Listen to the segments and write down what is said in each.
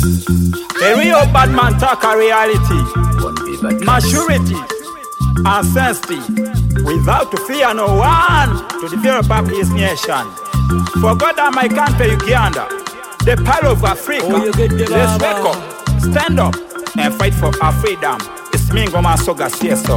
A real bad man talk a reality, maturity and sensitive, without to fear no one to develop up his nation. For God and my country Uganda, the part of Africa, let's wake up, stand up and fight for our freedom. It's me Ngoma Soga CSO.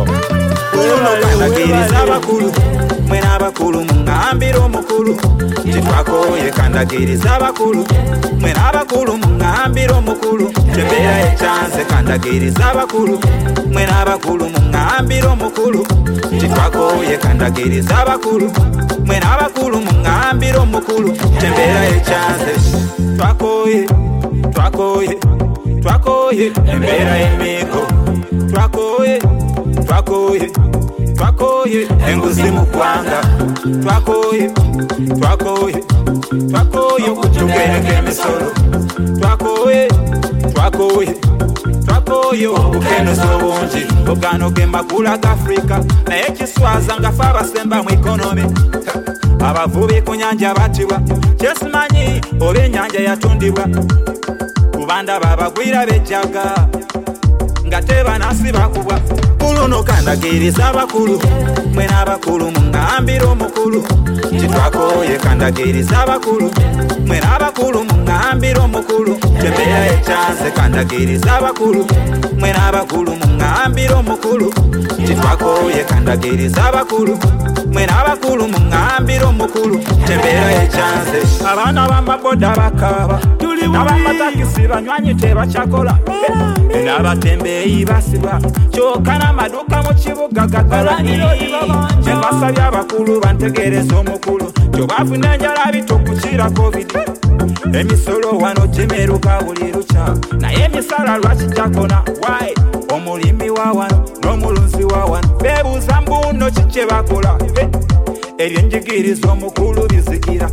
Mwena abakulu mungambira omukulu titwakoye kandagiriza abakulu mwena abakulu mungambira omukulu tebera echanze kandagiriza abakulu mwena abakulu mungambira omukulu titwakoye kandagiriza abakulu mwena abakulu mungambira omukulu tebera echanze twakoye embera emiko twakoye enguzi mukwanga twakoye okutugereka emisolo twakoye okukenusa obungi ogano gemakula ga Afrika naye kiswaza nga fe abasemba mu ekonomi abavubi ku nyanja batibwa kyesimanyi oba ennyanja yatundibwa kubanda babagwira bejjaga nga tebanasi bakubwa kuluno kandagiriza abakulu mwena abakulu mungambira omukulu titwakoye kandagiriza abakulu mwena abakulu mungambira omukulu tebera echanze kandagiriza abakulu mwena abakulu mungambira omukulu titwakoye kandagiriza abakulu mwena abakulu mungambira omukulu tebera echanze abaana bamaboda bakaba n'abamatakisi banywanyi tebakyakola n'abatembeeyi basibwa kyokka n'amaduuka mu kibuga gagala embasabye abakulu bantegereza omukulu kyobafuna enjala bitokukira covid emisolo wano gimeruka buli lukya naye emisala lwakijakona wayi omulimi wa wano n'omulunzi wa wano beebuuza mbuno kikye bakola ebyenjigiriza omukulu bizigira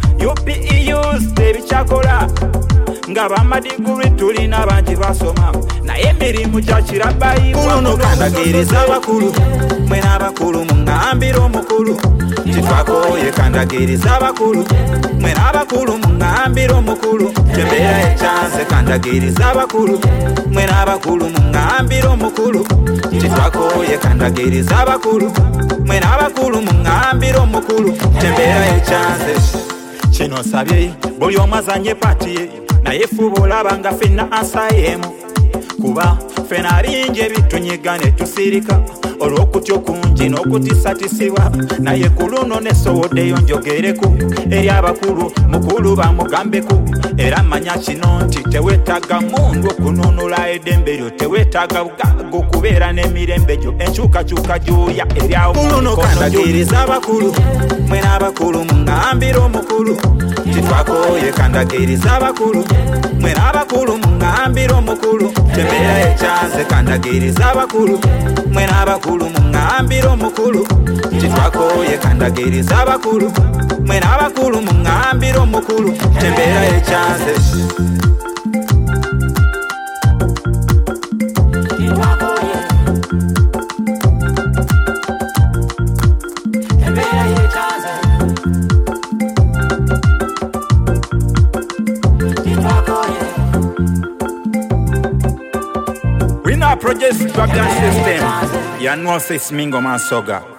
UPEUs tebikyakola nga bamadiguri tulina bangi basoma naye emirimu gyakirabayibwa kandagiriza abakulu mwena abakulu mungambira omukulu titwakoye kandagiriza abakulu mwena abakulu mungambira omukulu tebera echanze kandagiriza abakulu mwena abakulu mungambira omukulu titwakoye kandagiriza abakulu mwena abakulu mungambira omukulu tebera echanze kino sabye buli omazanye pati naye fuba olabanga fenna ansayemu kuba fena bingi ebitunyiga ne tusirika olw'okutya okungi n'okutisatisibwa naye ku luno nesoboddeyo njogereku eri abakulu mukulu bamugambeku era manya kino nti teweetaga mundu okununula eddembe lyo teweetaga bugaga okubeera n'emirembe gyo enkyukakyuka gy'olya eri awo luno kandagiriza abakulu mwena abakulu mungambira omukulu titwakoye kandagiriza abakulu mwena abakulu mungambira omukulu tebera echanze kandagiriza abakulu mwena abakulu mungambira omukulu titwakoye kandagiriza abakulu mwena abakulu mungambira omukulu tebera echanze Project Babian System, ya North East Ngoma Soga.